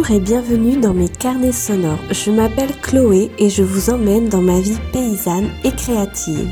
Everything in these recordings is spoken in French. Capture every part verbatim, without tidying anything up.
Bonjour et bienvenue dans mes carnets sonores. Je m'appelle Chloé et je vous emmène dans ma vie paysanne et créative.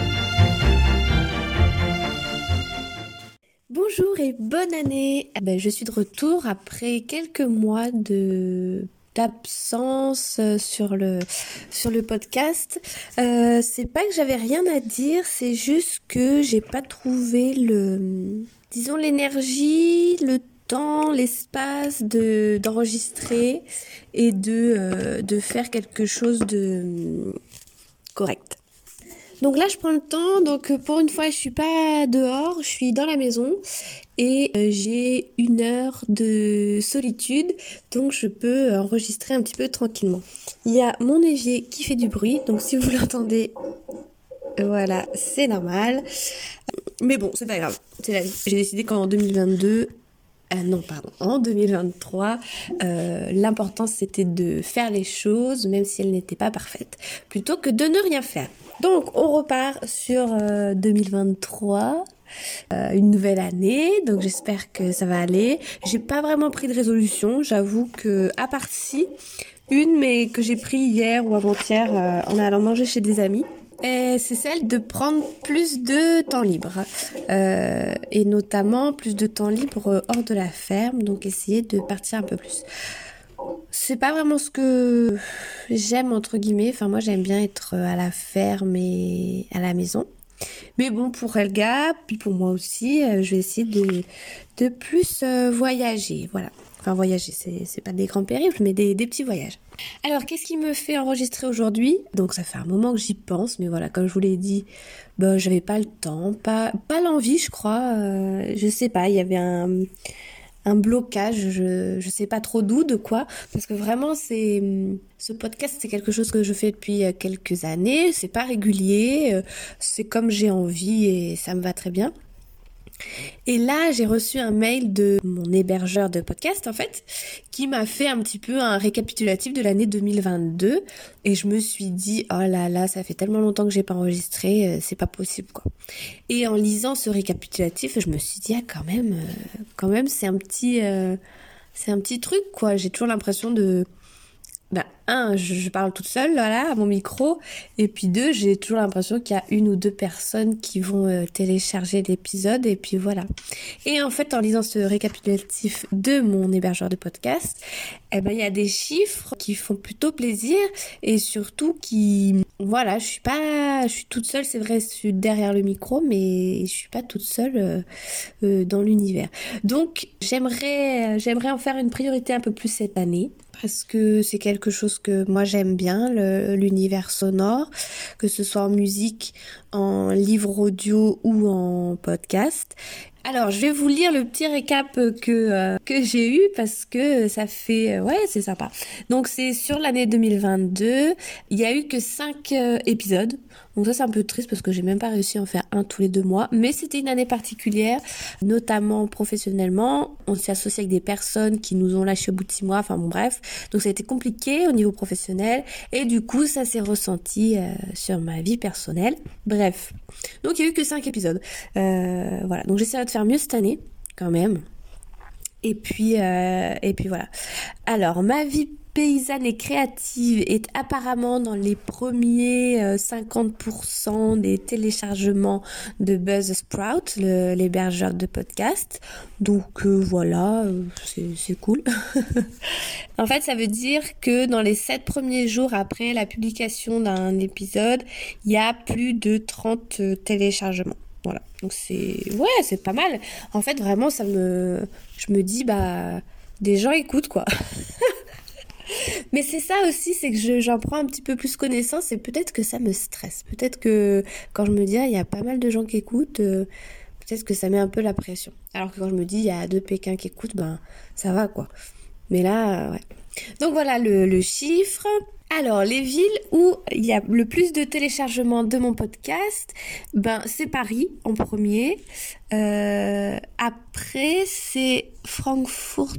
Bonjour et bonne année. Ben, je suis de retour après quelques mois de d'absence sur le sur le podcast. Euh, c'est pas que j'avais rien à dire, c'est juste que j'ai pas trouvé le disons l'énergie, le temps, l'espace de d'enregistrer et de euh, de faire quelque chose de euh, correct. Donc là, je prends le temps. Donc pour une fois, je suis pas dehors, je suis dans la maison et euh, j'ai une heure de solitude, donc je peux enregistrer un petit peu tranquillement. Il y a mon évier qui fait du bruit, donc si vous l'entendez, voilà, c'est normal. Mais bon, c'est pas grave, c'est la vie. J'ai décidé qu'en deux mille vingt-deux, euh, non pardon, en deux mille vingt-trois, euh, l'important c'était de faire les choses, même si elles n'étaient pas parfaites, plutôt que de ne rien faire. Donc on repart sur euh, deux mille vingt-trois, euh, une nouvelle année, donc j'espère que ça va aller. J'ai pas vraiment pris de résolution, j'avoue que à part si, une mais que j'ai pris hier ou avant-hier euh, en allant manger chez des amis. Et c'est celle de prendre plus de temps libre, euh, et notamment plus de temps libre hors de la ferme, donc essayer de partir un peu plus. C'est pas vraiment ce que j'aime entre guillemets, enfin moi j'aime bien être à la ferme et à la maison. Mais bon, pour Elga, puis pour moi aussi, euh, je vais essayer de, de plus euh, voyager, voilà. Enfin voyager, c'est, c'est pas des grands périples, mais des, des petits voyages. Alors, qu'est-ce qui me fait enregistrer aujourd'hui ? Donc ça fait un moment que j'y pense, mais voilà, comme je vous l'ai dit, ben, j'avais pas le temps, pas, pas l'envie, je crois. Euh, je sais pas, il y avait un... un blocage, je je sais pas trop d'où, de quoi, parce que vraiment c'est ce podcast, c'est quelque chose que je fais depuis quelques années, c'est pas régulier, c'est comme j'ai envie et ça me va très bien. Et là, j'ai reçu un mail de mon hébergeur de podcast, en fait, qui m'a fait un petit peu un récapitulatif de l'année deux mille vingt-deux. Et je me suis dit, oh là là, ça fait tellement longtemps que j'ai pas enregistré, c'est pas possible, quoi. Et en lisant ce récapitulatif, je me suis dit, ah, quand même, euh, quand même, c'est un petit, euh, c'est un petit truc, quoi. J'ai toujours l'impression de... Ben, un, je, je parle toute seule, voilà, à mon micro, et puis deux, j'ai toujours l'impression qu'il y a une ou deux personnes qui vont euh, télécharger l'épisode, et puis voilà. Et en fait, en lisant ce récapitulatif de mon hébergeur de podcast, eh ben, il y a des chiffres qui font plutôt plaisir, et surtout qui, voilà, je suis pas, je suis toute seule, c'est vrai, je suis derrière le micro, mais je suis pas toute seule euh, euh, dans l'univers. Donc, j'aimerais, j'aimerais en faire une priorité un peu plus cette année, parce que c'est quelque chose que moi j'aime bien, le, l'univers sonore, que ce soit en musique, en livre audio ou en podcast. Alors, je vais vous lire le petit récap que euh, que j'ai eu parce que ça fait euh, ouais, c'est sympa. Donc c'est sur l'année deux mille vingt-deux, il y a eu que cinq euh, épisodes. Donc ça c'est un peu triste parce que j'ai même pas réussi à en faire un tous les deux mois, mais c'était une année particulière, notamment professionnellement. On s'est associé avec des personnes qui nous ont lâché au bout de six mois, enfin bon bref. Donc ça a été compliqué au niveau professionnel et du coup ça s'est ressenti euh, sur ma vie personnelle. Bref. Donc il y a eu que cinq épisodes. Euh, voilà. Donc j'essaierai de faire mieux cette année, quand même. Et puis, euh, et puis voilà. Alors, ma vie paysanne et créative est apparemment dans les premiers euh, cinquante pour cent des téléchargements de Buzzsprout, le, l'hébergeur de podcast. Donc euh, voilà, euh, c'est, c'est cool. En fait, ça veut dire que dans les sept premiers jours après la publication d'un épisode, il y a plus de trente téléchargements. Voilà, donc c'est ouais, c'est pas mal. En fait, vraiment, ça me, je me dis bah, des gens écoutent quoi. Mais c'est ça aussi, c'est que je, j'en prends un petit peu plus connaissance et peut-être que ça me stresse. Peut-être que quand je me dis ah, il y a pas mal de gens qui écoutent, euh, peut-être que ça met un peu la pression. Alors que quand je me dis il y a deux Pékins qui écoutent, ben ça va quoi. Mais là, euh, ouais. Donc voilà le, le chiffre. Alors, les villes où il y a le plus de téléchargements de mon podcast, ben c'est Paris en premier. Euh, après, c'est Francfort.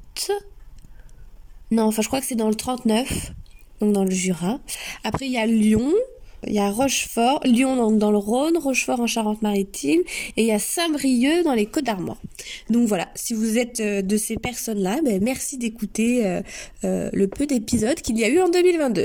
Non, enfin, je crois que c'est dans le trente-neuf, donc dans le Jura. Après, il y a Lyon, Il y a Rochefort, Lyon donc dans le Rhône, Rochefort en Charente-Maritime et il y a Saint-Brieuc dans les Côtes-d'Armor. Donc voilà, si vous êtes euh, de ces personnes-là, ben, merci d'écouter euh, euh, le peu d'épisodes qu'il y a eu en deux mille vingt-deux.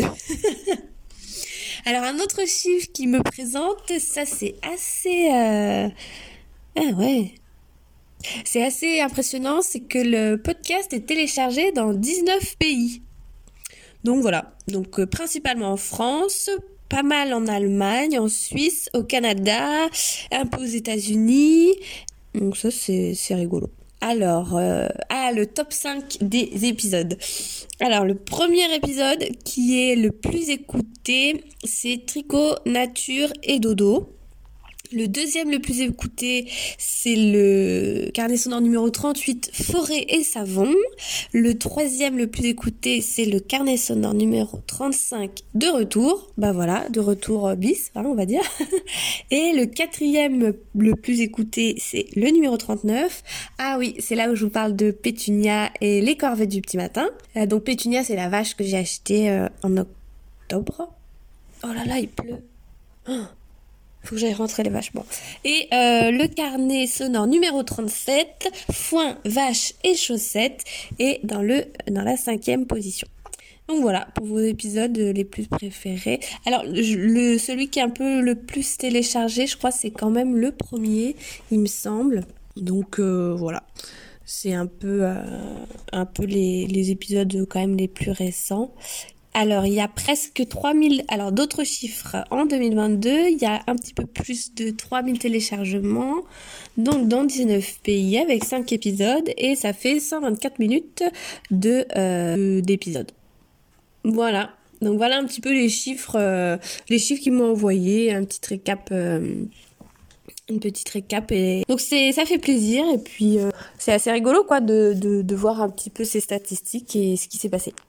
Alors un autre chiffre qui me présente, ça c'est assez... Euh... Ah ouais... C'est assez impressionnant, c'est que le podcast est téléchargé dans dix-neuf pays. Donc voilà, donc euh, principalement en France, pas mal en Allemagne, en Suisse, au Canada, un peu aux États-Unis. Donc ça c'est c'est rigolo. Alors, euh, ah, le top cinq des épisodes. Alors, le premier épisode qui est le plus écouté, c'est Tricot, Nature et Dodo. Le deuxième le plus écouté, c'est le carnet sonore numéro trente-huit, Forêt et savon. Le troisième le plus écouté, c'est le carnet sonore numéro trente-cinq, De retour. Bah voilà, de retour bis, hein, on va dire. Et le quatrième le plus écouté, c'est le numéro trente-neuf. Ah oui, c'est là où je vous parle de Pétunia et les corvettes du petit matin. Euh, donc Pétunia, c'est la vache que j'ai achetée euh, en octobre. Oh là là, il pleut. Oh. Faut que j'aille rentrer les vaches. Bon. Et euh, le carnet sonore numéro trente-sept, Foin, vache et chaussettes, est dans, le, dans la cinquième position. Donc voilà, pour vos épisodes les plus préférés. Alors, le, celui qui est un peu le plus téléchargé, je crois, c'est quand même le premier, il me semble. Donc euh, voilà, c'est un peu, euh, un peu les, les épisodes quand même les plus récents. Alors, il y a presque trois mille, alors d'autres chiffres en deux mille vingt-deux, il y a un petit peu plus de trois mille téléchargements, donc dans dix-neuf pays avec cinq épisodes, et ça fait cent vingt-quatre minutes de euh, d'épisodes. Voilà, donc voilà un petit peu les chiffres, euh, les chiffres qu'ils m'ont envoyés, un petit récap, euh, une petite récap, et donc c'est ça fait plaisir, et puis euh, c'est assez rigolo quoi de, de, de voir un petit peu ces statistiques et ce qui s'est passé.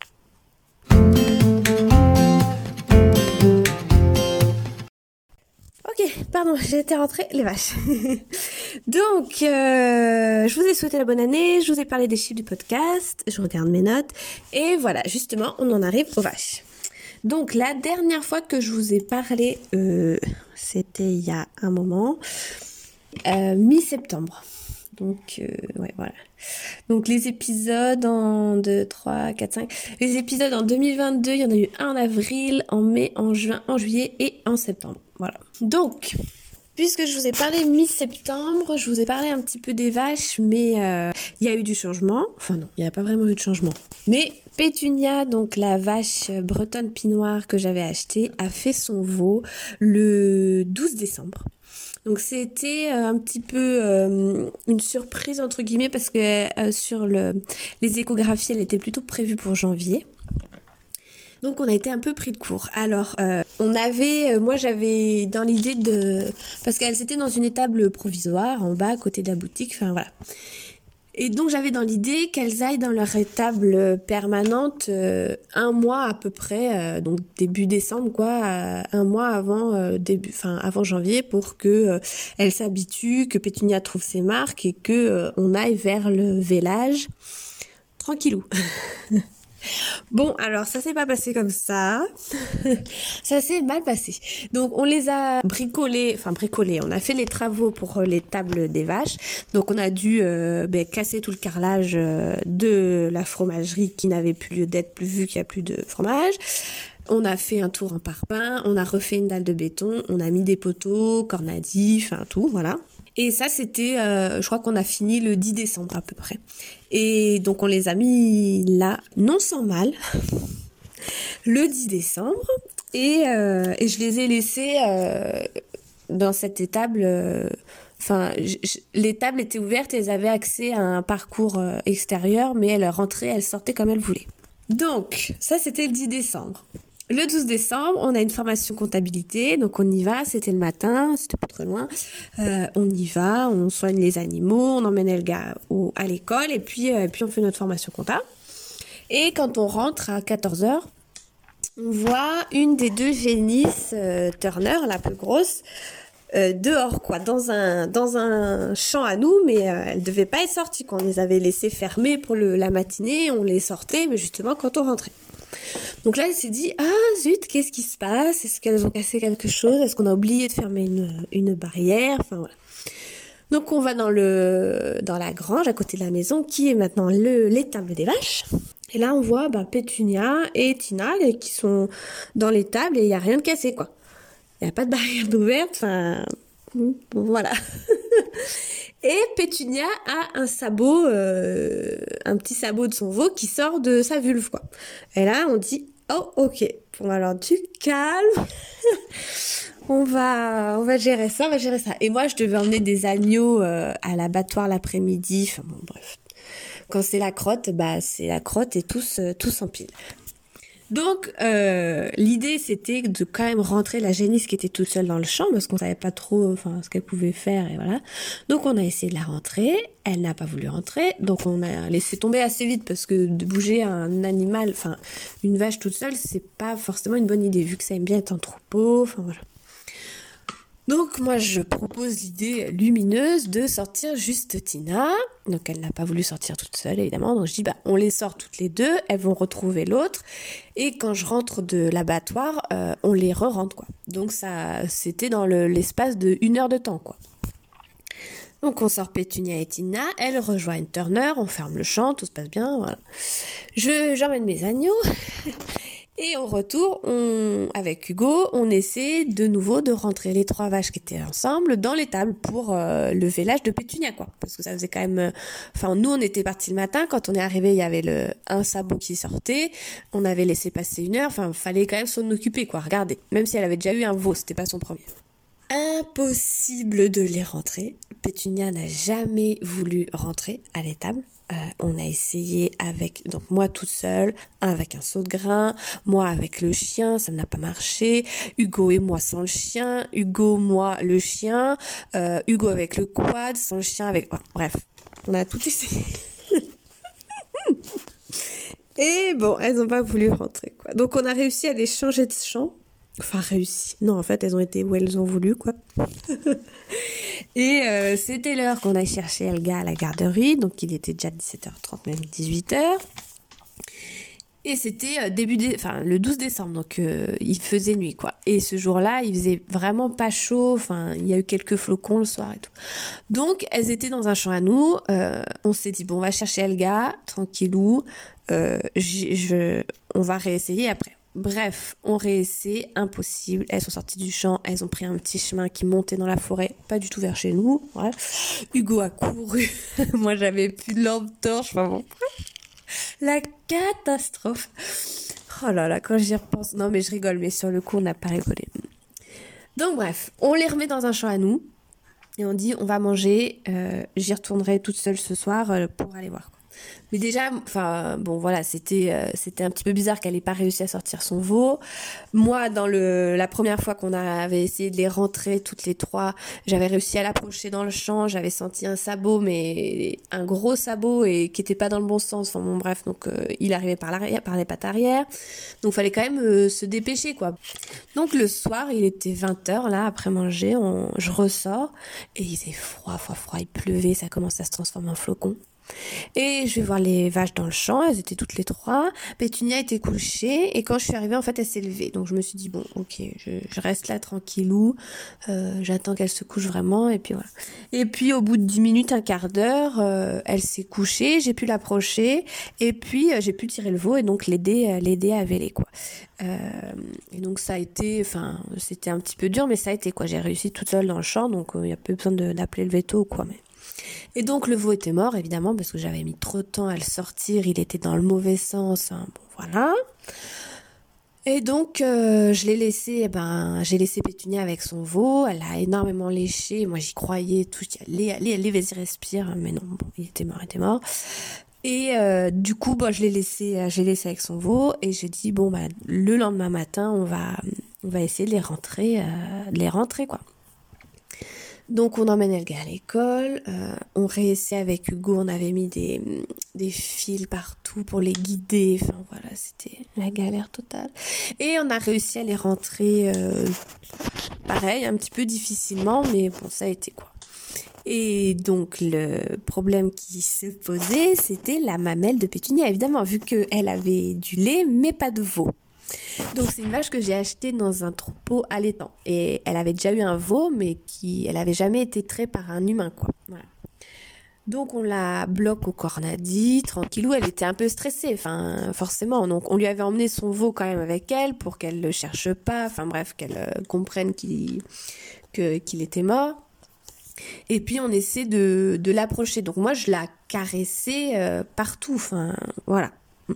Ok, pardon, j'ai été rentrée les vaches. Donc, euh, je vous ai souhaité la bonne année, je vous ai parlé des chiffres du podcast, je regarde mes notes, et voilà, justement, on en arrive aux vaches. Donc, la dernière fois que je vous ai parlé, euh, c'était il y a un moment, euh, mi-septembre. Donc, euh, ouais, voilà. Donc, les épisodes en deux, trois, quatre, cinq... Les épisodes en deux mille vingt-deux, il y en a eu un en avril, en mai, en juin, en juillet et en septembre. Voilà. Donc, puisque je vous ai parlé mi-septembre, je vous ai parlé un petit peu des vaches, mais euh, il y a eu du changement. Enfin non, il n'y a pas vraiment eu de changement. Mais Pétunia, donc la vache bretonne pinoire que j'avais achetée, a fait son veau le douze décembre. Donc c'était euh, un petit peu euh, une surprise entre guillemets parce que euh, sur le, les échographies, elle était plutôt prévue pour janvier. Donc on a été un peu pris de court. Alors euh, on avait, euh, moi j'avais dans l'idée de, parce qu'elles étaient dans une étable provisoire en bas à côté de la boutique, enfin voilà. Et donc j'avais dans l'idée qu'elles aillent dans leur étable permanente euh, un mois à peu près, euh, donc début décembre quoi, euh, un mois avant euh, début, enfin avant janvier pour que euh, elles s'habituent, que Pétunia trouve ses marques et que euh, on aille vers le vélage tranquillou. Bon, alors ça s'est pas passé comme ça. Ça s'est mal passé. Donc on les a bricolés, enfin bricolés. On a fait les travaux pour les tables des vaches. Donc on a dû euh, ben, casser tout le carrelage euh, de la fromagerie qui n'avait plus lieu d'être, plus vu qu'il y a plus de fromage. On a fait un tour en parpaing, on a refait une dalle de béton, on a mis des poteaux, cornadis, enfin tout, voilà. Et ça, c'était, euh, je crois qu'on a fini le dix décembre à peu près. Et donc, on les a mis là, non sans mal, le dix décembre. Et, euh, et je les ai laissés euh, dans cette étable. Enfin, euh, l'étable était ouverte et elles avaient accès à un parcours euh, extérieur, mais elles rentraient, elles sortaient comme elles voulaient. Donc, ça, c'était le dix décembre. Le douze décembre, on a une formation comptabilité, donc on y va, c'était le matin, c'était pas trop loin. Euh, on y va, on soigne les animaux, on emmène le gars au, à l'école et puis, euh, puis on fait notre formation compta. Et quand on rentre à quatorze heures, on voit une des deux génisses euh, Turner, la plus grosse, euh, dehors quoi, dans un dans un champ à nous, mais euh, elle devait pas être sortie, quoi. On les avait laissés fermés pour le, la matinée, on les sortait, mais justement quand on rentrait. Donc là, elle s'est dit, ah zut, qu'est-ce qui se passe? Est-ce qu'elles ont cassé quelque chose? Est-ce qu'on a oublié de fermer une, une barrière? Enfin voilà. Donc on va dans le dans la grange à côté de la maison qui est maintenant le l'étable des vaches. Et là on voit bah, Pétunia et Tina qui sont dans l'étable et il y a rien de cassé quoi. Il y a pas de barrière d'ouverte, enfin bon, voilà. Et Pétunia a un sabot, euh, un petit sabot de son veau qui sort de sa vulve quoi. Et là on dit oh ok, bon alors du calme. On va, on va gérer ça, on va gérer ça. Et moi, je devais emmener des agneaux euh, à l'abattoir l'après-midi. Enfin bon, bref. Quand c'est la crotte, bah c'est la crotte et tous, euh, tous en pile. Donc, euh, l'idée, c'était de quand même rentrer la génisse qui était toute seule dans le champ parce qu'on savait pas trop, enfin, ce qu'elle pouvait faire et voilà. Donc, on a essayé de la rentrer. Elle n'a pas voulu rentrer. Donc, on a laissé tomber assez vite parce que de bouger un animal, enfin, une vache toute seule, c'est pas forcément une bonne idée vu que ça aime bien être en troupeau. Enfin, voilà. Donc moi je propose l'idée lumineuse de sortir juste Tina. Donc elle n'a pas voulu sortir toute seule évidemment. Donc je dis bah on les sort toutes les deux, elles vont retrouver l'autre. Et quand je rentre de l'abattoir, euh, on les re-rentre quoi. Donc ça c'était dans le, l'espace de une heure de temps quoi. Donc on sort Pétunia et Tina, elles rejoignent Turner, on ferme le champ, tout se passe bien, voilà. Je j'emmène mes agneaux. Et au retour, on, avec Hugo, on essaie de nouveau de rentrer les trois vaches qui étaient ensemble dans l'étable pour euh, le vélage de Pétunia, quoi. Parce que ça faisait quand même... Enfin, euh, nous, on était partis le matin. Quand on est arrivé, il y avait le un sabot qui sortait. On avait laissé passer une heure. Enfin, fallait quand même s'en occuper, quoi. Regardez. Même si elle avait déjà eu un veau, c'était pas son premier. Impossible de les rentrer. Pétunia n'a jamais voulu rentrer à l'étable. Euh, on a essayé avec, donc moi toute seule, avec un seau de grain, moi avec le chien, ça n'a pas marché, Hugo et moi sans le chien, Hugo, moi, le chien, euh, Hugo avec le quad, sans le chien avec... Oh, bref, on a tout essayé. Et bon, elles n'ont pas voulu rentrer, quoi. Donc on a réussi à les changer de champ. Enfin, réussi. Non, en fait, elles ont été où elles ont voulu, quoi. Et euh, c'était l'heure qu'on a cherché Elga à la garderie. Donc, il était déjà dix-sept heures trente, même dix-huit heures. Et c'était euh, début, dé... enfin, le douze décembre. Donc, euh, il faisait nuit, quoi. Et ce jour-là, il faisait vraiment pas chaud. Enfin, il y a eu quelques flocons le soir et tout. Donc, elles étaient dans un champ à nous. Euh, on s'est dit, bon, on va chercher Elga, tranquillou. Euh, je, je... On va réessayer après. Bref, on réessaie, impossible. Elles sont sorties du champ, elles ont pris un petit chemin qui montait dans la forêt, pas du tout vers chez nous. Bref. Hugo a couru. Moi, j'avais plus de lampe torche. Enfin bon. La catastrophe. Oh là là, quand j'y repense. Non, mais je rigole, mais sur le coup, on n'a pas rigolé. Donc bref, on les remet dans un champ à nous. Et on dit, on va manger. Euh, j'y retournerai toute seule ce soir euh, pour aller voir. Mais déjà, enfin bon voilà, c'était euh, c'était un petit peu bizarre qu'elle ait pas réussi à sortir son veau. Moi, dans le la première fois qu'on avait essayé de les rentrer toutes les trois, j'avais réussi à l'approcher dans le champ, j'avais senti un sabot, mais un gros sabot et qui était pas dans le bon sens. Enfin bon bref, donc euh, il arrivait par l'arrière, par les pattes arrière, donc fallait quand même euh, se dépêcher quoi. Donc le soir, il était vingt heures là après manger, on, je ressors et il faisait froid, froid, froid, il pleuvait, ça commence à se transformer en flocon. Et je vais voir les vaches dans le champ, elles étaient toutes les trois. Pétunia était couchée et quand je suis arrivée, en fait, elle s'est levée. Donc je me suis dit bon, ok, je, je reste là tranquillou, euh, j'attends qu'elle se couche vraiment et puis voilà. Et puis au bout de dix minutes, un quart d'heure, euh, elle s'est couchée, j'ai pu l'approcher et puis euh, j'ai pu tirer le veau et donc l'aider, euh, l'aider à véler quoi. Euh, et donc ça a été, enfin c'était un petit peu dur, mais ça a été quoi. J'ai réussi toute seule dans le champ, donc il euh, n'y a pas besoin de, d'appeler le veto ou quoi, mais. Et donc le veau était mort évidemment parce que j'avais mis trop de temps à le sortir, il était dans le mauvais sens, hein. Bon voilà. Et donc euh, je l'ai laissé, eh ben j'ai laissé Pétunia avec son veau, elle a énormément léché, moi j'y croyais, tout, allez allez allez vas-y respire, mais non bon il était mort, il était mort. Et euh, du coup bon je l'ai laissé, j'ai laissé avec son veau et j'ai dit bon bah le lendemain matin on va on va essayer de les rentrer, euh, de les rentrer quoi. Donc on emmène Elga à l'école, euh, on réessaie avec Hugo, on avait mis des, des fils partout pour les guider, enfin voilà, c'était la galère totale. Et on a réussi à les rentrer, euh, pareil, un petit peu difficilement, mais bon, ça a été quoi. Et donc le problème qui se posait, c'était la mamelle de Pétunia, évidemment, vu qu'elle avait du lait, mais pas de veau. Donc c'est une vache que j'ai achetée dans un troupeau allaitant. Et elle avait déjà eu un veau, mais qui, elle avait jamais été traitée par un humain, quoi. Voilà. Donc on la bloque au cornadi, tranquillou, elle était un peu stressée, enfin forcément. Donc on lui avait emmené son veau quand même avec elle pour qu'elle le cherche pas, enfin bref, qu'elle euh, comprenne qu'il, que, qu'il était mort. Et puis on essaie de, de l'approcher. Donc moi je la caressais euh, partout, enfin voilà.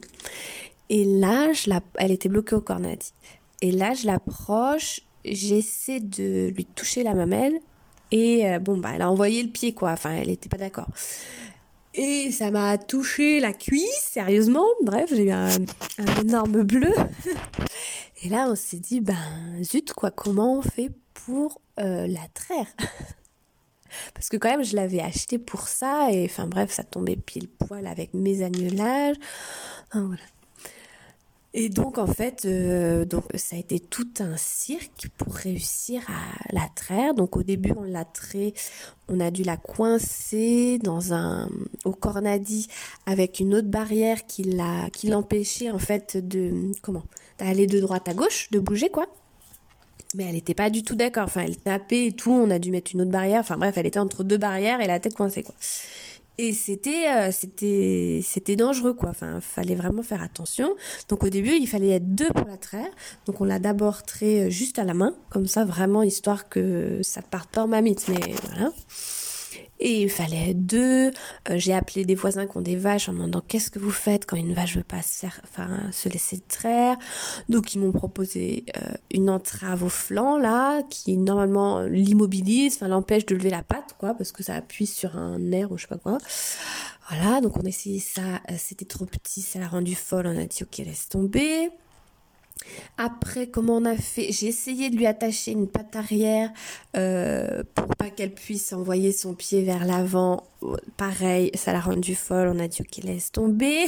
Et là, je la, elle était bloquée au cornadi. Et là je l'approche, j'essaie de lui toucher la mamelle. Et euh, bon, bah, elle a envoyé le pied, quoi. Enfin, elle était pas d'accord. Et ça m'a touché la cuisse, sérieusement. Bref, j'ai eu un, un énorme bleu. Et là, on s'est dit, ben, zut, quoi, comment on fait pour euh, la traire? Parce que quand même, je l'avais acheté pour ça. Et enfin, bref, ça tombait pile poil avec mes agnelages. Enfin, voilà. Et donc en fait, euh, donc ça a été tout un cirque pour réussir à la traire. Donc au début on l'a traité, on a dû la coincer dans un au cornadi avec une autre barrière qui l'a qui l'empêchait en fait de comment d'aller de droite à gauche, de bouger quoi. Mais elle était pas du tout d'accord. Enfin elle tapait et tout. On a dû mettre une autre barrière. Enfin bref, elle était entre deux barrières et la tête coincée quoi. Et c'était, euh, c'était, c'était dangereux, quoi. Enfin, fallait vraiment faire attention. Donc, au début, il fallait être deux pour la traire. Donc, on l'a d'abord traité juste à la main. Comme ça, vraiment, histoire que ça parte pas en mamite. Mais voilà. Et il fallait être deux. Euh, j'ai appelé des voisins qui ont des vaches en demandant qu'est-ce que vous faites quand une vache veut pas se faire, enfin, se laisser traire. Donc, ils m'ont proposé euh, une entrave au flanc, là, qui normalement l'immobilise, enfin, l'empêche de lever la patte, quoi, parce que ça appuie sur un nerf ou je sais pas quoi. Voilà, donc on a essayé ça. Euh, c'était trop petit, ça l'a rendu folle. On a dit, ok, laisse tomber. Après, comment on a fait? J'ai essayé de lui attacher une patte arrière euh, pour pas qu'elle puisse envoyer son pied vers l'avant. Pareil, ça l'a rendu folle. On a dit ok, laisse tomber.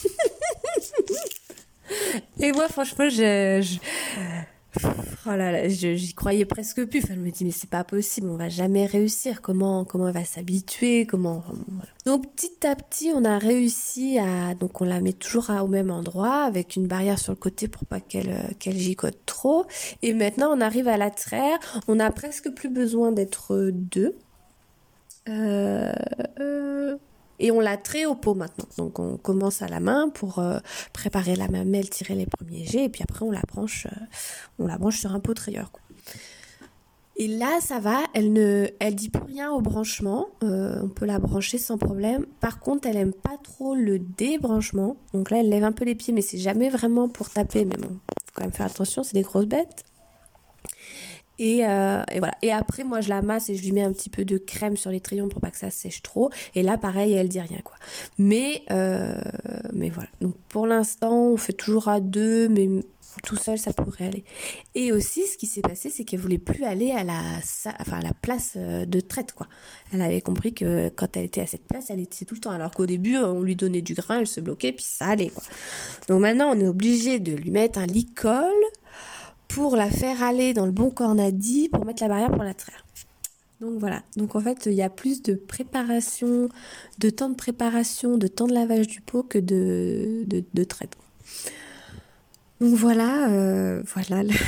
Et moi, franchement, je, je... Oh là là, je, j'y croyais presque plus. Enfin, je me dis mais c'est pas possible, on va jamais réussir. Comment, comment elle va s'habituer? Comment? Voilà. Donc petit à petit, on a réussi à, donc on la met toujours à, au même endroit avec une barrière sur le côté pour pas qu'elle, qu'elle gigote trop. Et maintenant, on arrive à la traire. On n'a presque plus besoin d'être deux. Euh, euh, et on la traite au pot maintenant. Donc on commence à la main pour euh, préparer la mamelle, tirer les premiers jets, et puis après on la branche, euh, on la branche sur un pot trayeur, quoi. Et là ça va, elle ne, elle dit plus rien au branchement, euh, on peut la brancher sans problème. Par contre elle aime pas trop le débranchement, donc là elle lève un peu les pieds, mais c'est jamais vraiment pour taper, mais bon, faut quand même faire attention, c'est des grosses bêtes. Et, euh, et voilà. Et après, moi, je la masse et je lui mets un petit peu de crème sur les trayons pour pas que ça sèche trop. Et là, pareil, elle dit rien, quoi. Mais, euh, mais voilà. Donc, pour l'instant, on fait toujours à deux, mais tout seul, ça pourrait aller. Et aussi, ce qui s'est passé, c'est qu'elle voulait plus aller à la, enfin, à la place de traite, quoi. Elle avait compris que quand elle était à cette place, elle était tout le temps. Alors qu'au début, on lui donnait du grain, elle se bloquait, puis ça allait, quoi. Donc maintenant, on est obligé de lui mettre un licol pour la faire aller dans le bon cornadi, pour mettre la barrière pour la traire. Donc voilà. Donc en fait, il y a plus de préparation, de temps de préparation, de temps de lavage du pot que de, de, de traite. Donc voilà, euh, voilà le...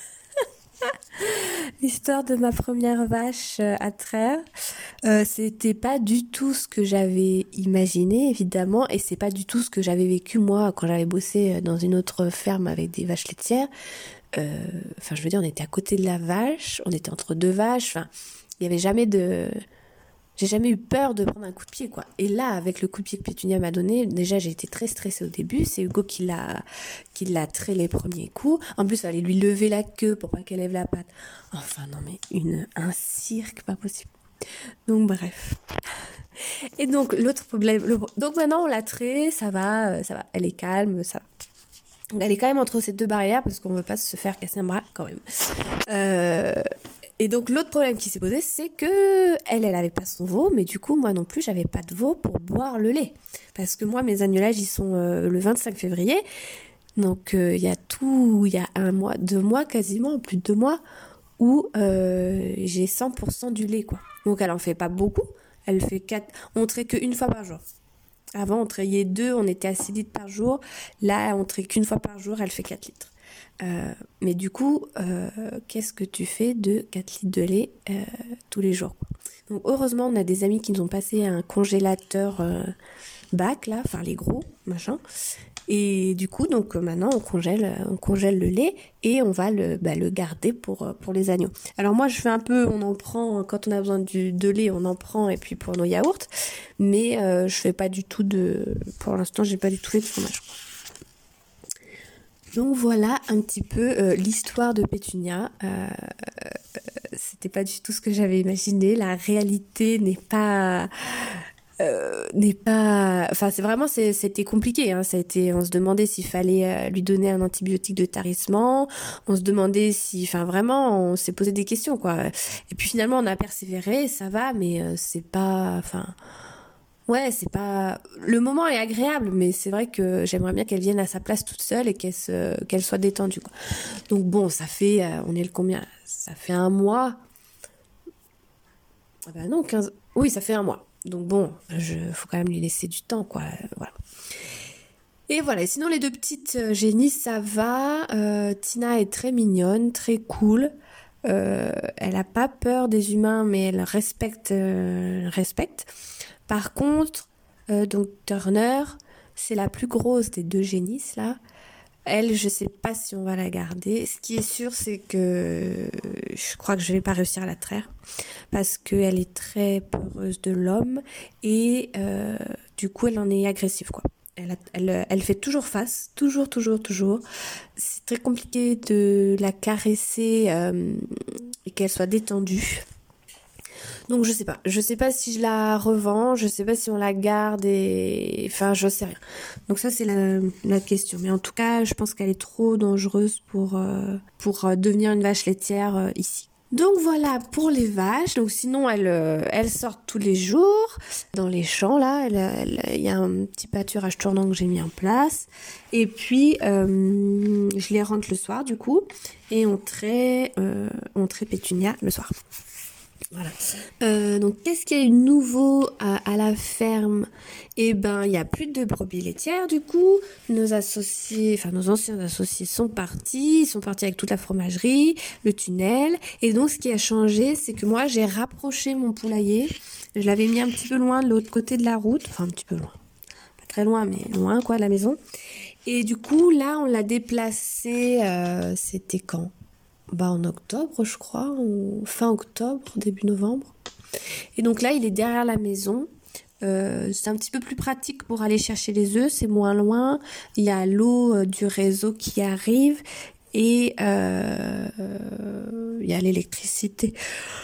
l'histoire de ma première vache à traire. Euh, c'était pas du tout ce que j'avais imaginé, évidemment, et c'est pas du tout ce que j'avais vécu moi quand j'avais bossé dans une autre ferme avec des vaches laitières. Euh, enfin, je veux dire, on était à côté de la vache, on était entre deux vaches. Enfin, il y avait jamais de, j'ai jamais eu peur de prendre un coup de pied, quoi. Et là, avec le coup de pied que Pétunia m'a donné, déjà, j'ai été très stressée au début. C'est Hugo qui l'a, qui l'a traité les premiers coups. En plus, il fallait lui lever la queue pour pas qu'elle lève la patte. Enfin, non, mais une, un cirque, pas possible. Donc, bref. Et donc, l'autre problème, le... donc maintenant, on l'a traité, ça va, ça va. Elle est calme, ça va. Elle est quand même entre ces deux barrières parce qu'on veut pas se faire casser un bras quand même. Euh, et donc l'autre problème qui s'est posé, c'est que elle, elle avait pas son veau, mais du coup moi non plus j'avais pas de veau pour boire le lait parce que moi mes agnelages ils sont euh, le vingt-cinq février, donc il euh, y a tout, il y a un mois, deux mois quasiment, plus de deux mois où euh, j'ai cent pour cent du lait, quoi. Donc elle en fait pas beaucoup, elle fait quatre, on traite qu'une fois par jour. Avant, on trayait deux, on était à six litres par jour. Là, on traite qu'une fois par jour, elle fait quatre litres. Euh, mais du coup, euh, qu'est-ce que tu fais de quatre litres de lait euh, tous les jours, quoi. Donc heureusement, on a des amis qui nous ont passé un congélateur euh, bac, là, enfin les gros, machin. Et du coup, donc euh, maintenant, on congèle, on congèle le lait et on va le, bah, le garder pour, euh, pour les agneaux. Alors moi, je fais un peu, on en prend, quand on a besoin du, de lait, on en prend, et puis pour nos yaourts. Mais euh, je fais pas du tout de... Pour l'instant, j'ai pas du tout fait de fromage. Donc voilà un petit peu euh, l'histoire de Pétunia. Euh, c'était pas du tout ce que j'avais imaginé. La réalité n'est pas... Euh, n'est pas, enfin c'est vraiment c'est, c'était compliqué, hein. Ça a été, on se demandait s'il fallait euh, lui donner un antibiotique de tarissement, on se demandait si, enfin vraiment on s'est posé des questions, quoi. Et puis finalement on a persévéré, ça va, mais euh, c'est pas, enfin ouais, c'est pas, le moment est agréable, mais c'est vrai que j'aimerais bien qu'elle vienne à sa place toute seule et qu'elle se, qu'elle soit détendue, quoi. Donc bon, ça fait, euh, on est le combien, ça fait un mois. Ah ben non, quinze, oui, ça fait un mois. Donc bon, je faut quand même lui laisser du temps, quoi. Euh, voilà. Et voilà. Et sinon, les deux petites euh, génies, ça va. Euh, Tina est très mignonne, très cool. Euh, elle a pas peur des humains, mais elle respecte, euh, respecte. Par contre, euh, donc Turner, c'est la plus grosse des deux génisses là. Elle, je sais pas si on va la garder. Ce qui est sûr, c'est que je crois que je vais pas réussir à la traire parce qu'elle est très peureuse de l'homme et euh, du coup, elle en est agressive, quoi. Elle, a- elle, elle fait toujours face, toujours, toujours, toujours. C'est très compliqué de la caresser euh, et qu'elle soit détendue. Donc je sais pas, je sais pas si je la revends, je sais pas si on la garde et enfin je sais rien. Donc ça c'est la, la question. Mais en tout cas, je pense qu'elle est trop dangereuse pour euh, pour euh, devenir une vache laitière euh, ici. Donc voilà pour les vaches. Donc sinon elles euh, elles sortent tous les jours dans les champs là. Elle- elle- Il y a un petit pâturage tournant que j'ai mis en place. Et puis euh, je les rentre le soir du coup et on traite euh, on traite Pétunia le soir. Voilà. Euh, donc, qu'est-ce qu'il y a eu de nouveau à, à la ferme? Eh ben, il y a plus de brebis laitières, du coup. Nos associés, enfin, nos anciens associés sont partis. Ils sont partis avec toute la fromagerie, le tunnel. Et donc, ce qui a changé, c'est que moi, j'ai rapproché mon poulailler. Je l'avais mis un petit peu loin de l'autre côté de la route. Enfin, un petit peu loin. Pas très loin, mais loin, quoi, de la maison. Et du coup, là, on l'a déplacé, euh, c'était quand? Bah en octobre, je crois, ou fin octobre, début novembre. Et donc là, il est derrière la maison. Euh, c'est un petit peu plus pratique pour aller chercher les œufs, c'est moins loin. Il y a l'eau euh, du réseau qui arrive et euh, euh, il y a l'électricité.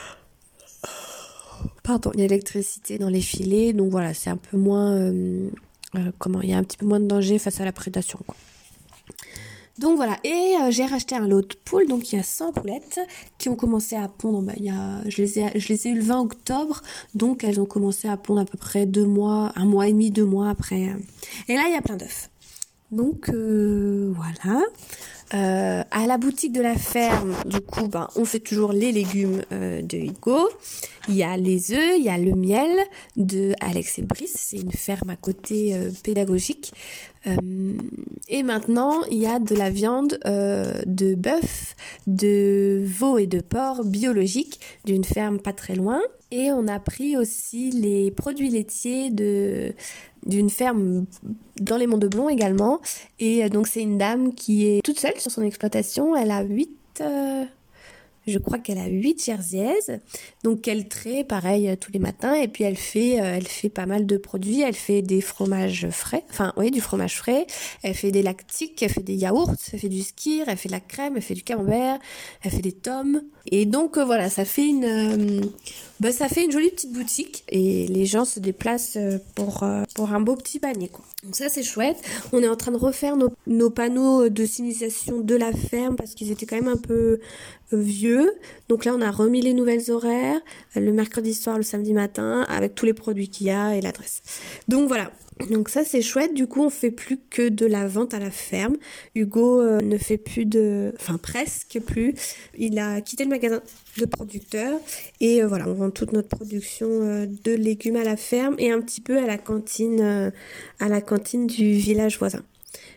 Pardon, il y a l'électricité dans les filets, donc voilà, c'est un peu moins, euh, euh, comment, il y a un petit peu moins de danger face à la prédation, quoi. Donc voilà, et euh, j'ai racheté un lot de poules, donc il y a cent poulettes qui ont commencé à pondre, bah, il y a, je, les ai, je les ai eu le vingt octobre, donc elles ont commencé à pondre à peu près deux mois, un mois et demi, deux mois après. Et là, il y a plein d'œufs. Donc euh, voilà. Euh, à la boutique de la ferme, du coup, ben, on fait toujours les légumes euh, de Hugo. Il y a les œufs, il y a le miel de Alex et Brice. C'est une ferme à côté euh, pédagogique. Euh, et maintenant, il y a de la viande euh, de bœuf, de veau et de porc biologique d'une ferme pas très loin. Et on a pris aussi les produits laitiers de d'une ferme dans les Monts de Blon également. Et euh, donc c'est une dame qui est toute seule sur son exploitation. Elle a huit, euh, je crois qu'elle a huit jerseys. Donc elle traite pareil euh, tous les matins et puis elle fait, euh, elle fait pas mal de produits. Elle fait des fromages frais, enfin oui du fromage frais. Elle fait des lactiques, elle fait des yaourts, elle fait du skyr, elle fait de la crème, elle fait du camembert, elle fait des tomes. Et donc euh, voilà, ça fait une, euh, bah, ça fait une jolie petite boutique et les gens se déplacent euh, pour euh, pour un beau petit panier, quoi. Donc ça c'est chouette. On est en train de refaire nos, nos panneaux de signalisation de la ferme parce qu'ils étaient quand même un peu euh, vieux. Donc là on a remis les nouvelles horaires euh, le mercredi soir, le samedi matin avec tous les produits qu'il y a et l'adresse. Donc voilà. Donc ça c'est chouette, du coup on fait plus que de la vente à la ferme. Hugo euh, ne fait plus de... Enfin presque plus. Il a quitté le magasin de producteurs et euh, voilà, on vend toute notre production euh, de légumes à la ferme et un petit peu à la cantine, euh, à la cantine du village voisin.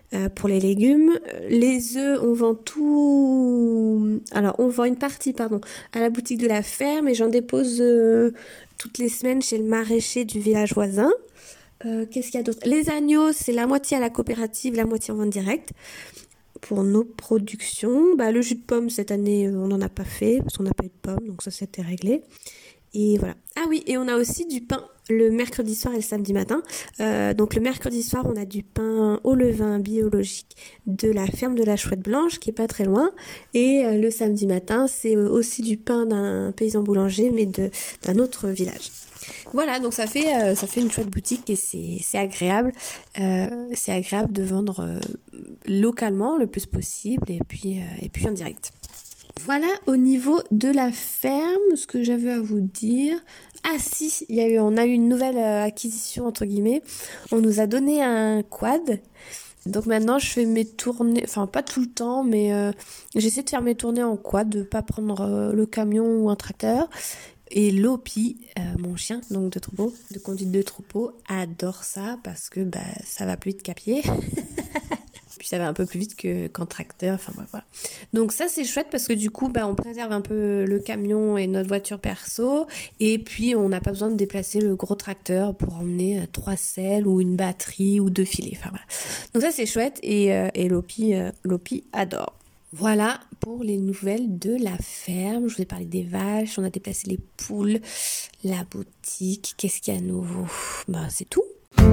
euh, pour les légumes. Les œufs, on vend tout... Alors, on vend une partie, pardon, à la boutique de la ferme et j'en dépose euh, toutes les semaines chez le maraîcher du village voisin. Euh, qu'est-ce qu'il y a d'autre? Les agneaux, c'est la moitié à la coopérative, la moitié en vente directe. Pour nos productions, bah, le jus de pomme, cette année, on n'en a pas fait parce qu'on n'a pas eu de pommes, donc ça, c'était réglé. Et voilà. Ah oui, et on a aussi du pain le mercredi soir et le samedi matin. Euh, donc le mercredi soir, on a du pain au levain biologique de la ferme de la Chouette Blanche, qui est pas très loin. Et euh, le samedi matin, c'est aussi du pain d'un paysan boulanger, mais de, d'un autre village. Voilà, donc ça fait euh, ça fait une chouette boutique et c'est c'est agréable. Euh, c'est agréable de vendre euh, localement le plus possible et puis euh, et puis en direct. Voilà au niveau de la ferme, ce que j'avais à vous dire. Ah si, il y a eu, on a eu une nouvelle euh, acquisition entre guillemets. On nous a donné un quad. Donc maintenant je fais mes tournées, enfin pas tout le temps, mais euh, j'essaie de faire mes tournées en quad, de pas prendre euh, le camion ou un tracteur. Et Lopi, euh, mon chien donc de troupeau, de conduite de troupeau, adore ça parce que bah ça va plus vite qu'à pied. Puis ça va un peu plus vite que, qu'en tracteur, enfin voilà. Donc ça c'est chouette parce que du coup bah on préserve un peu le camion et notre voiture perso et puis on n'a pas besoin de déplacer le gros tracteur pour emmener euh, trois selles ou une batterie ou deux filets, enfin voilà. Donc ça c'est chouette et, euh, et Lopi, euh, Lopi adore. Voilà pour les nouvelles de la ferme. Je vous ai parlé des vaches, on a déplacé les poules, la boutique. Qu'est-ce qu'il y a de nouveau? Ben, c'est tout.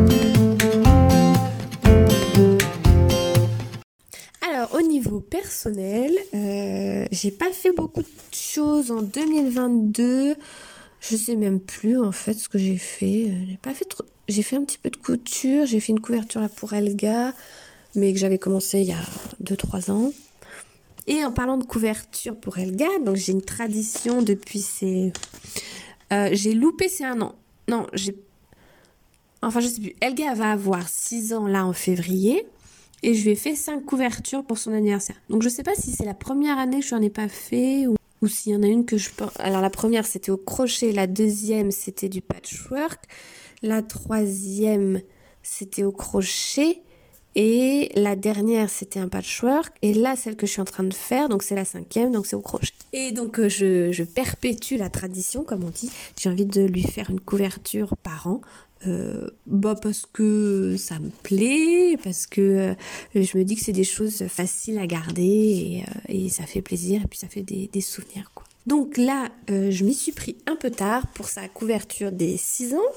Alors, au niveau personnel, euh, j'ai pas fait beaucoup de choses en deux mille vingt-deux. Je sais même plus en fait ce que j'ai fait. J'ai pas fait trop. J'ai fait un petit peu de couture. J'ai fait une couverture là pour Elga, mais que j'avais commencé il y a deux trois ans. Et en parlant de couverture pour Elga, donc j'ai une tradition depuis ses... Euh, j'ai loupé ses un an. Non, j'ai... Enfin, je sais plus. Elga va avoir six ans là en février. Et je lui ai fait cinq couvertures pour son anniversaire. Donc je sais pas si c'est la première année que je n'en ai pas fait ou, ou s'il y en a une que je pense... Alors la première c'était au crochet, la deuxième c'était du patchwork, la troisième c'était au crochet... Et la dernière, c'était un patchwork. Et là, celle que je suis en train de faire, donc c'est la cinquième, donc c'est au crochet. Et donc, euh, je, je perpétue la tradition, comme on dit. J'ai envie de lui faire une couverture par an. Euh, bah parce que ça me plaît, parce que euh, je me dis que c'est des choses faciles à garder et, euh, et ça fait plaisir et puis ça fait des, des souvenirs, quoi. Donc là, euh, je m'y suis pris un peu tard pour sa couverture des six ans.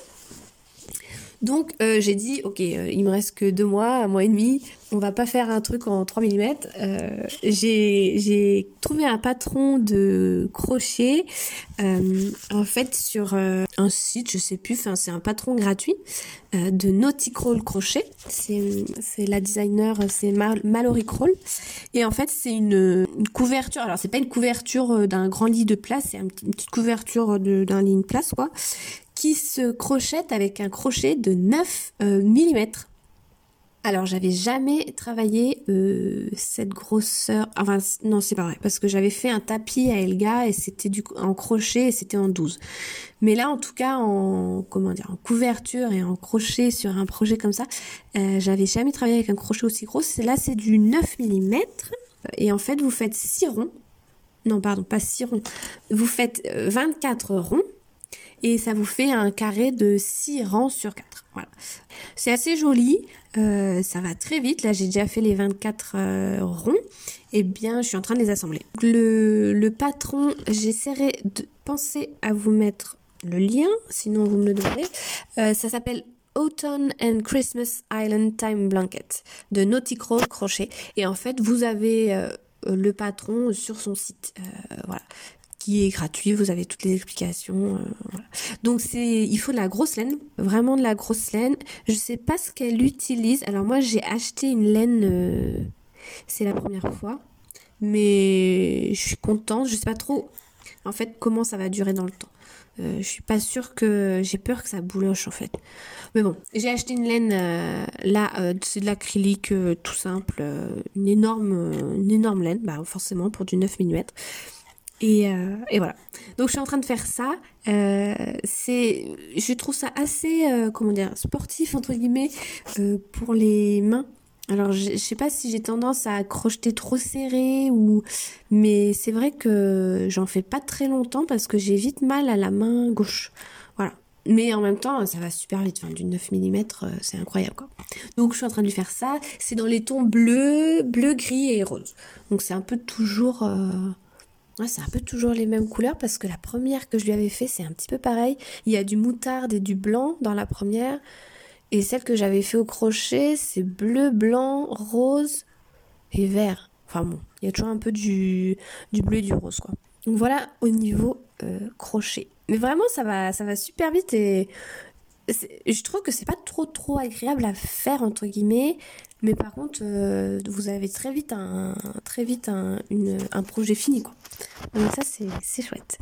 Donc euh, j'ai dit ok, euh, il me reste que deux mois, un mois et demi, on va pas faire un truc en trois millimètres. Euh, j'ai j'ai trouvé un patron de crochet euh, en fait sur euh, un site, je sais plus, enfin c'est un patron gratuit euh, de Naughty Crawl crochet. C'est c'est la designer, c'est Mal- Mallory Crawl et en fait c'est une, une couverture. Alors c'est pas une couverture d'un grand lit de place, c'est un petit, une petite couverture de, d'un lit de place quoi, qui se crochette avec un crochet de neuf euh, millimètres. Alors, j'avais jamais travaillé euh, cette grosseur... Enfin, non, c'est pas vrai, parce que j'avais fait un tapis à Elga et c'était du en crochet et c'était en douze. Mais là, en tout cas, en comment dire, en couverture et en crochet sur un projet comme ça, euh, j'avais jamais travaillé avec un crochet aussi gros. Là, c'est du neuf millimètres. Et en fait, vous faites six ronds. Non, pardon, pas six ronds. Vous faites vingt-quatre ronds. Et ça vous fait un carré de six rangs sur quatre. Voilà. C'est assez joli, euh, ça va très vite. Là, j'ai déjà fait les vingt-quatre euh, ronds. Et bien, je suis en train de les assembler. Le, le patron, j'essaierai de penser à vous mettre le lien, sinon vous me le donnerez. Euh, ça s'appelle Autumn and Christmas Island Time Blanket de Naughty Crawl Crochet. Et en fait, vous avez euh, le patron sur son site. Euh, voilà. Qui est gratuit, vous avez toutes les explications. Euh, voilà. Donc c'est, il faut de la grosse laine, vraiment de la grosse laine. Je sais pas ce qu'elle utilise. Alors moi j'ai acheté une laine, euh, c'est la première fois, mais je suis contente. Je sais pas trop, en fait, comment ça va durer dans le temps. Euh, je suis pas sûre que, j'ai peur que ça bouloche en fait. Mais bon, j'ai acheté une laine euh, là, euh, c'est de l'acrylique euh, tout simple, euh, une énorme, euh, une énorme laine, bah forcément pour du neuf millimètres. Et, euh, et voilà. Donc je suis en train de faire ça. Euh, c'est, je trouve ça assez, euh, comment dire, sportif entre guillemets euh, pour les mains. Alors, je je sais pas si j'ai tendance à crocheter trop serré ou, mais c'est vrai que j'en fais pas très longtemps parce que j'ai vite mal à la main gauche. Voilà. Mais en même temps, ça va super vite. Enfin, du neuf millimètres, euh, c'est incroyable, quoi. Donc, je suis en train de lui faire ça. C'est dans les tons bleu, bleu, gris et rose. Donc, c'est un peu toujours, euh, ouais, c'est un peu toujours les mêmes couleurs parce que la première que je lui avais fait, c'est un petit peu pareil. Il y a du moutarde et du blanc dans la première. Et celle que j'avais fait au crochet, c'est bleu, blanc, rose et vert. Enfin bon, il y a toujours un peu du, du bleu et du rose, quoi. Donc voilà au niveau euh, crochet. Mais vraiment, ça va, ça va super vite et c'est- je trouve que c'est pas trop trop agréable à faire entre guillemets. Mais par contre, euh, vous avez très vite un, très vite un, une, un projet fini, quoi. Donc ça, c'est, c'est chouette.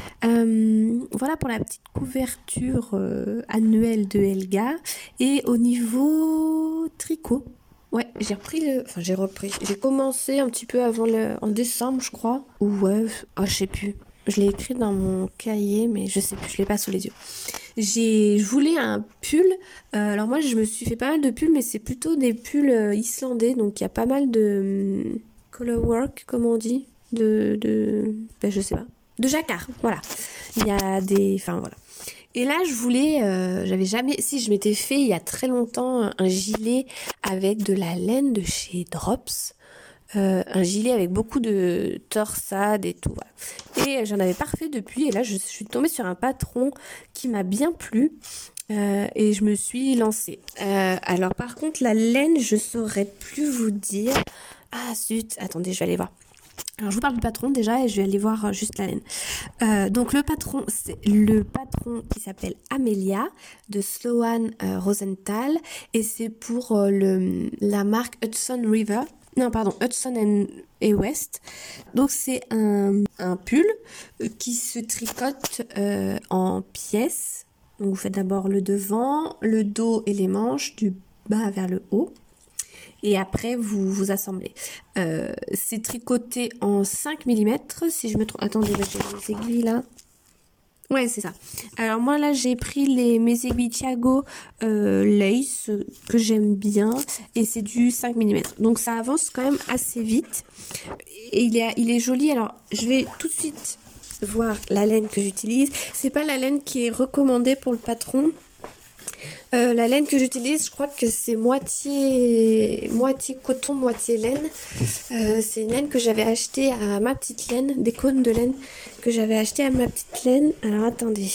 Euh, voilà pour la petite couverture euh, annuelle de Elga. Et au niveau tricot, ouais, j'ai repris le... Enfin, j'ai repris. J'ai commencé un petit peu avant le... En décembre, je crois. Ou ouais, ah, je sais plus. Je l'ai écrit dans mon cahier, mais je sais plus, je l'ai pas sous les yeux. J'ai, je voulais un pull. Euh, alors moi, je me suis fait pas mal de pulls, mais c'est plutôt des pulls euh, islandais. Donc il y a pas mal de hum, color work, comme on dit, de, de, ben je sais pas, de jacquard. Voilà. Il y a des, enfin voilà. Et là, je voulais, euh, j'avais jamais, si je m'étais fait il y a très longtemps un gilet avec de la laine de chez Drops. Euh, un gilet avec beaucoup de torsade et tout. Voilà. Et j'en avais pas refait depuis. Et là, je suis tombée sur un patron qui m'a bien plu. Euh, et je me suis lancée. Euh, alors par contre, la laine, je saurais plus vous dire. Ah zut, attendez, je vais aller voir. Alors je vous parle du patron déjà et je vais aller voir euh, juste la laine. Euh, donc le patron, c'est le patron qui s'appelle Amelia de Sloan euh, Rosenthal et c'est pour euh, le, la marque Hudson River. Non, pardon, Hudson and, et West. Donc c'est un, un pull qui se tricote euh, en pièces. Donc vous faites d'abord le devant, le dos et les manches du bas vers le haut. Et après, vous vous assemblez. Euh, c'est tricoté en cinq millimètres, si je me trompe. Attendez, j'ai les aiguilles là. Ouais, c'est ça. Alors moi, là, j'ai pris les, mes aiguilles Thiago euh, Lace, que j'aime bien. Et c'est du cinq millimètres. Donc ça avance quand même assez vite. Et il est, il est joli. Alors, je vais tout de suite voir la laine que j'utilise. C'est pas la laine qui est recommandée pour le patron. Euh, la laine que j'utilise, je crois que c'est moitié, moitié coton, moitié laine. Euh, c'est une laine que j'avais achetée à ma petite laine, des cônes de laine que j'avais acheté à ma petite laine. Alors attendez.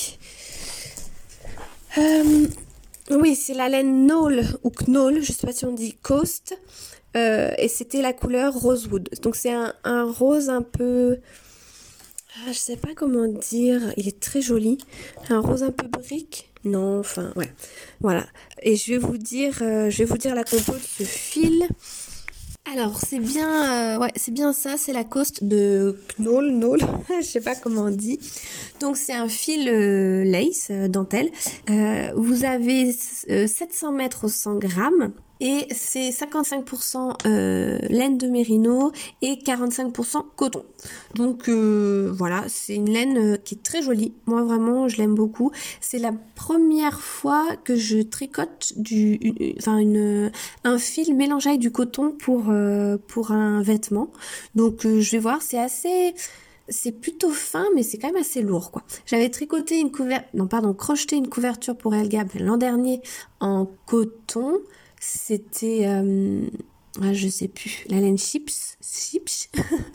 Euh, oui, c'est la laine Knoll ou Knoll, je sais pas si on dit Coast. Euh, et c'était la couleur Rosewood. Donc c'est un, un rose un peu... Ah, je sais pas comment dire, il est très joli. Un rose un peu brique. Non, enfin, ouais. Voilà. Et je vais vous dire, euh, je vais vous dire la compo de ce fil. Alors, c'est bien, euh, ouais, c'est bien ça, c'est la Coast de Knoll, Knoll, je sais pas comment on dit. Donc, c'est un fil euh, lace, euh, dentelle. Euh, vous avez euh, sept cents mètres au cent grammes. Et c'est cinquante-cinq pour cent euh, laine de mérino et quarante-cinq pour cent coton. Donc euh, voilà, c'est une laine euh, qui est très jolie. Moi vraiment, je l'aime beaucoup. C'est la première fois que je tricote du, une, enfin une, un fil mélangé avec du coton pour euh, pour un vêtement. Donc euh, je vais voir, c'est assez... C'est plutôt fin, mais c'est quand même assez lourd, quoi. J'avais tricoté une couverture, non, pardon, crocheté une couverture pour Elga l'an dernier en coton. C'était, euh, ah, je sais plus, la laine chips, chips.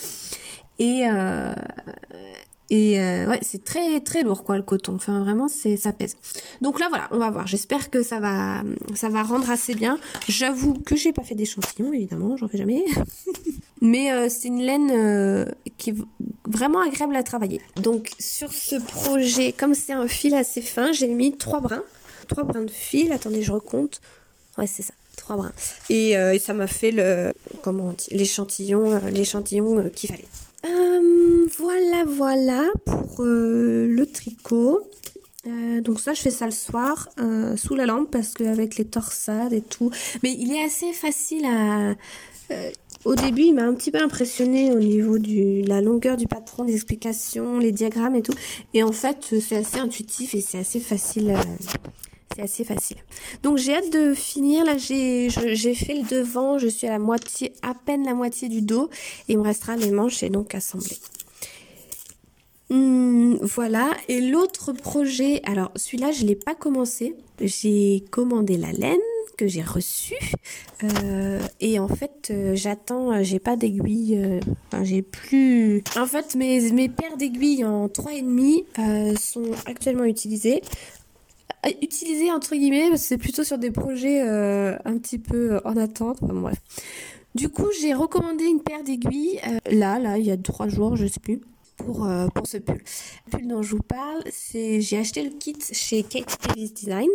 et euh, et euh, ouais, c'est très très lourd, quoi, le coton. Enfin, vraiment, c'est ça pèse. Donc là, voilà, on va voir. J'espère que ça va ça va rendre assez bien. J'avoue que j'ai pas fait d'échantillon, évidemment, j'en fais jamais. Mais euh, c'est une laine euh, qui est vraiment agréable à travailler. Donc sur ce projet, comme c'est un fil assez fin, j'ai mis trois brins. Trois brins de fil. Attendez, je recompte. Ouais, c'est ça. Trois brins. Et, euh, et ça m'a fait le, comment on dit, l'échantillon, euh, l'échantillon euh, qu'il fallait. Euh, voilà, voilà pour euh, le tricot. Euh, donc ça, je fais ça le soir euh, sous la lampe parce qu'avec les torsades et tout. Mais il est assez facile à... Euh, au début, il m'a un petit peu impressionné au niveau de la longueur du patron, des explications, les diagrammes et tout. Et en fait, c'est assez intuitif et c'est assez facile, euh, c'est assez facile. Donc j'ai hâte de finir. Là j'ai je- j'ai fait le devant, je suis à la moitié, à peine la moitié du dos, et il me restera les manches et donc assembler. Hum, voilà. Et l'autre projet, alors celui-là je l'ai pas commencé. J'ai commandé la laine que j'ai reçue euh, et en fait euh, j'attends. euh, J'ai pas d'aiguille. euh, Enfin j'ai plus. En fait mes mes paires d'aiguilles en trois et demi euh, sont actuellement utilisées. Euh, Utilisées entre guillemets parce que c'est plutôt sur des projets euh, un petit peu euh, en attente. Enfin, bon, bref. Du coup j'ai recommandé une paire d'aiguilles euh, là là il y a trois jours je sais plus. Pour, euh, pour ce pull. Le pull dont je vous parle, c'est j'ai acheté le kit chez Kate Davis Designs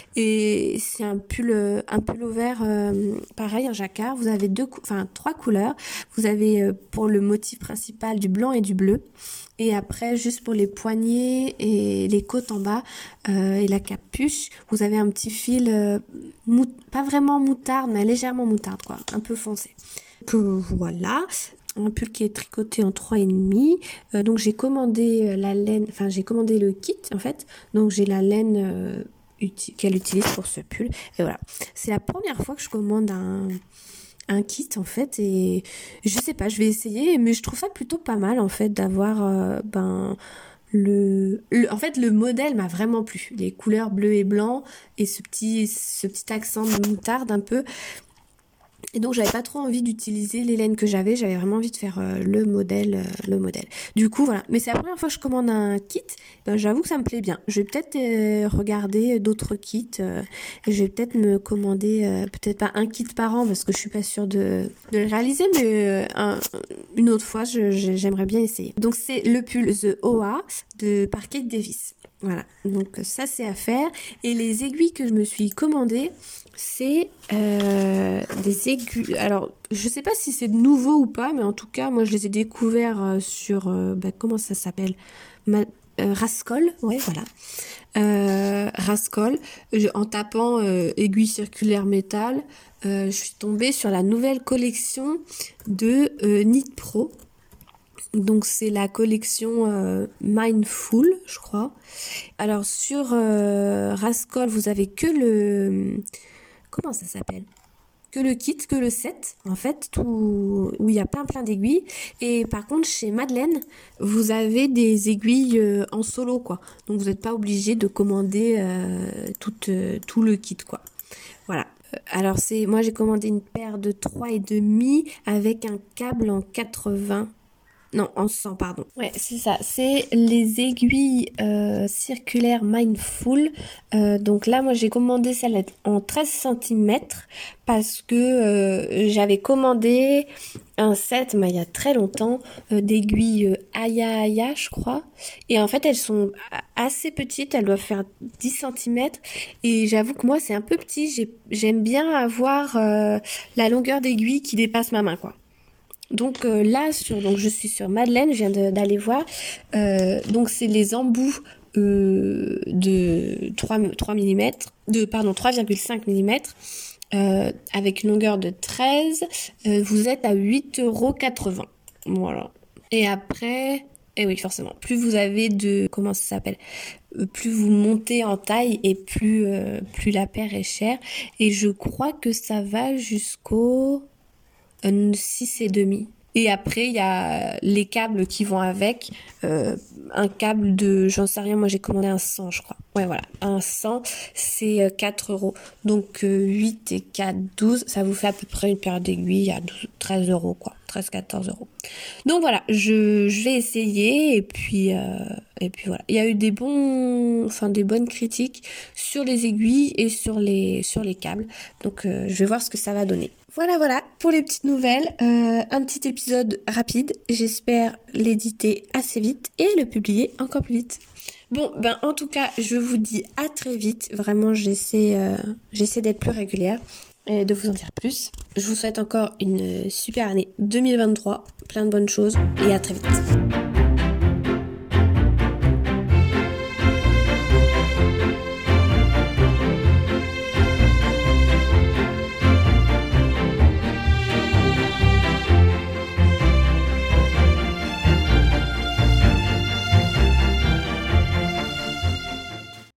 et c'est un pull euh, un pull vert euh, pareil, un jacquard. Vous avez deux cou- enfin trois couleurs. Vous avez euh, pour le motif principal du blanc et du bleu, et après juste pour les poignets et les côtes en bas euh, et la capuche, vous avez un petit fil euh, mou- pas vraiment moutarde mais légèrement moutarde quoi, un peu foncé. Que voilà, un pull qui est tricoté en trois et demi. Euh, donc j'ai commandé euh, la laine, enfin j'ai commandé le kit en fait. Donc j'ai la laine euh, uti- qu'elle utilise pour ce pull. Et voilà, c'est la première fois que je commande un un kit en fait, et je sais pas, je vais essayer, mais je trouve ça plutôt pas mal en fait d'avoir euh, ben le, le en fait le modèle m'a vraiment plu, les couleurs bleu et blanc et ce petit ce petit accent de moutarde un peu. Et donc j'avais pas trop envie d'utiliser les laines que j'avais, j'avais vraiment envie de faire euh, le modèle, euh, le modèle. Du coup voilà, mais c'est la première fois que je commande un kit. Ben, j'avoue que ça me plaît bien. Je vais peut-être euh, regarder d'autres kits. Euh, et je vais peut-être me commander, euh, peut-être pas un kit par an parce que je suis pas sûre de, de le réaliser, mais euh, un- une autre fois, je- je- j'aimerais bien essayer. Donc c'est le pull The O A de par Kate Davis. Voilà, donc ça c'est à faire. Et les aiguilles que je me suis commandées, c'est euh, des aiguilles. Alors, je sais pas si c'est nouveau ou pas, mais en tout cas, moi je les ai découverts euh, sur euh, bah, comment ça s'appelle, Ma- euh, Rascol, ouais, voilà. Euh, Rascol. Je- en tapant euh, aiguille circulaire métal, euh, je suis tombée sur la nouvelle collection de euh, Knit Pro. Donc c'est la collection euh, Mindful, je crois. Alors sur euh, Rascol, vous avez que le comment ça s'appelle? Que le kit, que le set, en fait, tout où il y a plein plein d'aiguilles. Et par contre, chez Madeleine, vous avez des aiguilles euh, en solo, quoi. Donc vous n'êtes pas obligé de commander euh, tout, euh, tout le kit, quoi. Voilà. Euh, Alors c'est, moi j'ai commandé une paire de trois et demi avec un câble en quatre-vingts. Non, en cent, pardon. Ouais, c'est ça. C'est les aiguilles euh, circulaires Mindful. Euh, donc là, moi, j'ai commandé celle en treize centimètres parce que euh, j'avais commandé un set, mais il y a très longtemps, euh, d'aiguilles euh, Aya Aya, je crois. Et en fait, elles sont a- assez petites. Elles doivent faire dix centimètres. Et j'avoue que moi, c'est un peu petit. J'ai- J'aime bien avoir euh, la longueur d'aiguille qui dépasse ma main, quoi. Donc euh, là, sur, donc je suis sur Madeleine, je viens de- d'aller voir. Euh, donc c'est les embouts euh, de trois, trois millimètres, de pardon trois virgule cinq millimètres, euh, avec une longueur de treize. Euh, vous êtes à huit euros quatre-vingts. Voilà. Et après, et oui forcément, plus vous avez de comment ça s'appelle, euh, plus vous montez en taille et plus euh, plus la paire est chère. Et je crois que ça va jusqu'au un six et demi. Et après, il y a les câbles qui vont avec. Euh, un câble de, j'en sais rien, moi j'ai commandé un cent, je crois. Ouais, voilà. Un cent, c'est euh, quatre euros. Donc euh, huit et quatre, douze, ça vous fait à peu près une paire d'aiguilles à douze, treize euros, quoi. treize, quatorze euros. Donc voilà, je, je vais essayer et puis, euh, et puis voilà. Il y a eu des bons, enfin des bonnes critiques sur les aiguilles et sur les, sur les câbles. Donc euh, je vais voir ce que ça va donner. Voilà, voilà, pour les petites nouvelles, euh, un petit épisode rapide. J'espère l'éditer assez vite et le publier encore plus vite. Bon, ben en tout cas, je vous dis à très vite. Vraiment, j'essaie, euh, j'essaie d'être plus régulière et de vous en dire plus. Je vous souhaite encore une super année deux mille vingt-trois, plein de bonnes choses et à très vite.